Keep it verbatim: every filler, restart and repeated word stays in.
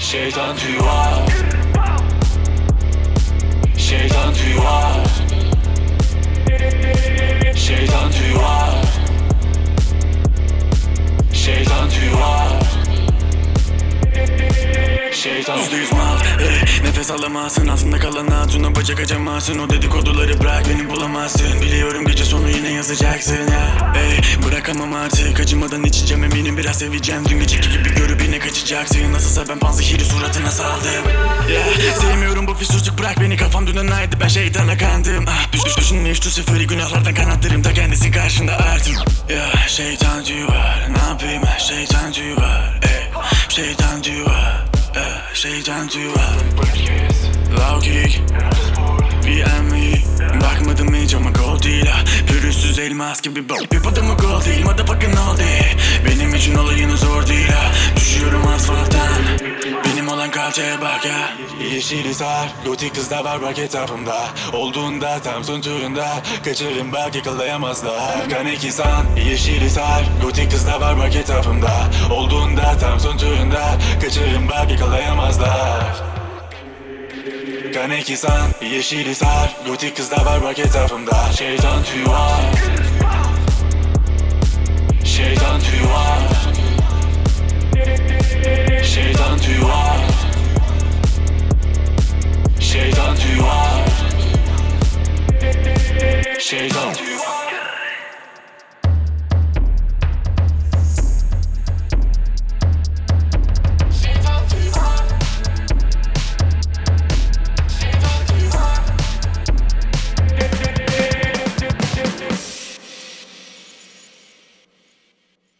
Şeytan tüyü var. Şeytan tüyü var. Şeytan tüyü var. Şeytan tüyü var. Şeytan Yüzde yüz mal, ey, nefes alamazsın. Aslında kalan hatuna bacak acamazsın. O dedikoduları bırak, beni bulamazsın. Biliyorum gece sonu yine yazacaksın ya. Ey, bırakamam artık, acımadan içeceğim. Eminim biraz seveceğim. Dün geceki gibi görüp yine kaçacaksın. Nasılsa ben panzehiri suratına saldım. Yeah, sevmiyorum bu füsursuzluk, bırak beni. Kafam dünden aydı, ben şeytana kandım. ah, Düş düş düşünme hiç sıfırı, günahlardan kanatlarım da kendisi karşında artık. Yeah, şeytan tüyü var, ne yapayım, şeytan tüyü var. Ey, şeytan tüyü var. Şeytan tüyü var. Low kick V M V. Bakmadım hiç ama gold değil ha. Pürüzsüz elmas gibi bok. Bir patamı gold değil, motherfucking all day. Benim için olayını zor değil ha. Düşüyorum asfalttan, benim olan kalçaya bak ya. Yeşili sar, gotik kızlar var bak etrafımda. Olduğunda tam son turunda, kaçırırım bak yakalayamazlar. Kaneki san, yeşili sar, gotik kızlar var bak etrafımda. Olduğunda tam son turunda, kaçırırım bak yakalayamazlar. Kaneki san, yeşili sar, gotik kızlar var bak etrafımda. Şeytan tüyü var.